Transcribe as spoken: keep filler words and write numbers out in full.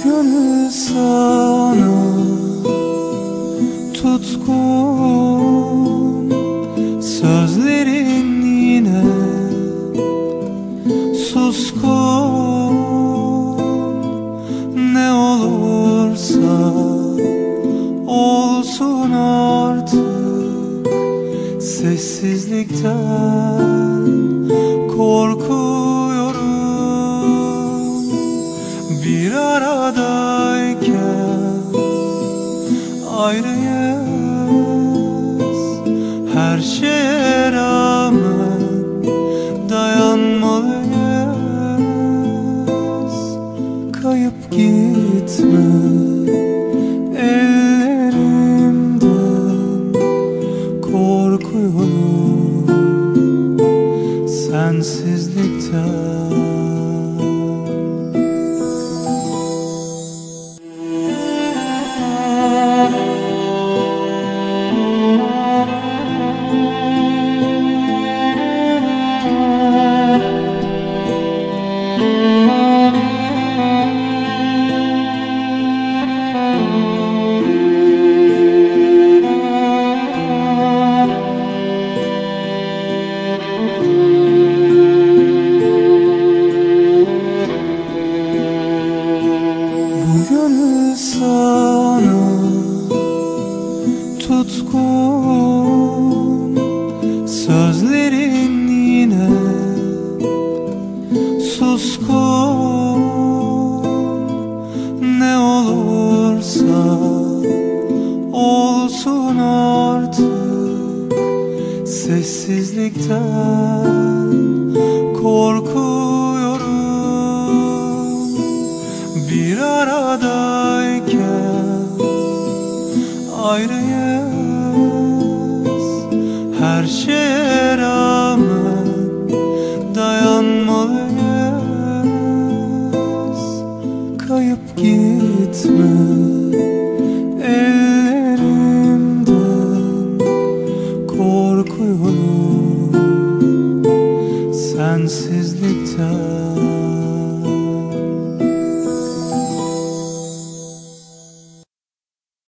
gönül sana tutkun, sözlerin yine suskun. Ne olursa olsun artık, sessizlikten korkuyorum. Bir aradayken ayrıyız, her şeye rağmen dayanmalıyız. Kayıp gitme ellerimden, korkuyorum sensizlikten. Gönül sana tutkun, sözlerin yine suskun. Ne olursa olsun artık, sessizlikten korkuyorum. Bir aradayken ayrıyız, her şeye rağmen dayanmalıyız. Kayıp gitme ellerimden, korkuyorum sensizlikten.